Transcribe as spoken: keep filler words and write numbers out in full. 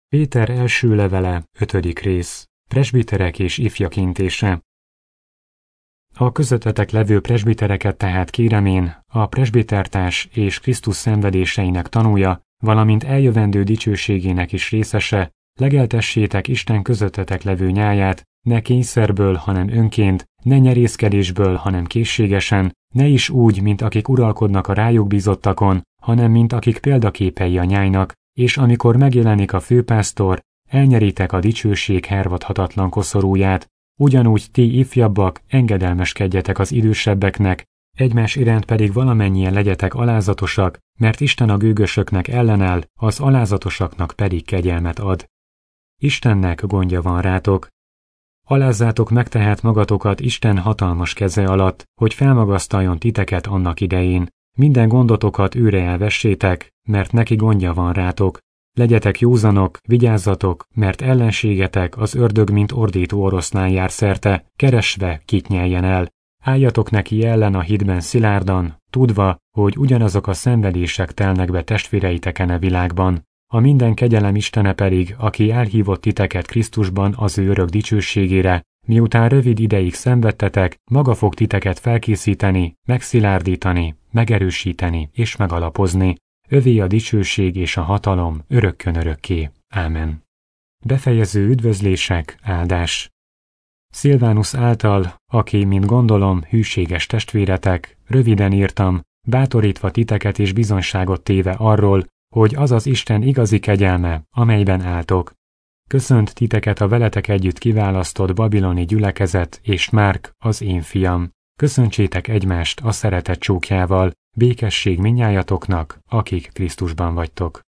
Péter első levele, ötödik rész. Presbiterek és ifjakintése. A közöttetek levő presbitereket tehát kérem én, a presbitertárs és Krisztus szenvedéseinek tanúja, valamint eljövendő dicsőségének is részese, legeltessétek Isten közöttetek levő nyáját, ne kényszerből, hanem önként, ne nyerészkedésből, hanem készségesen, ne is úgy, mint akik uralkodnak a rájuk bízottakon, hanem mint akik példaképei a nyájnak, és amikor megjelenik a főpásztor, elnyeritek a dicsőség hervadhatatlan koszorúját, ugyanúgy ti ifjabbak, engedelmeskedjetek az idősebbeknek, egymás iránt pedig valamennyien legyetek alázatosak, mert Isten a gőgösöknek ellenáll, az alázatosaknak pedig kegyelmet ad. Istennek gondja van rátok. Alázzátok meg tehát magatokat Isten hatalmas keze alatt, hogy felmagasztaljon titeket annak idején. Minden gondotokat őre elvessétek, mert neki gondja van rátok. Legyetek józanok, vigyázzatok, mert ellenségetek az ördög mint ordító oroszlán jár szerte, keresve, kit nyeljen el. Álljatok neki ellen a hitben szilárdan, tudva, hogy ugyanazok a szenvedések telnek be testvéreiteken a világban. A minden kegyelem Istene pedig, aki elhívott titeket Krisztusban az ő örök dicsőségére, miután rövid ideig szenvedtetek, maga fog titeket felkészíteni, megszilárdítani, megerősíteni és megalapozni. Övé a dicsőség és a hatalom örökkön örökké. Ámen. Befejező üdvözlések, áldás. Szilvánusz által, aki, mint gondolom, hűséges testvéretek, röviden írtam, bátorítva titeket és bizonyságot téve arról, hogy az az Isten igazi kegyelme, amelyben álltok. Köszönt titeket a veletek együtt kiválasztott babiloni gyülekezet és Márk, az én fiam. Köszöntsétek egymást a szeretet csókjával, békesség mindnyájatoknak, akik Krisztusban vagytok.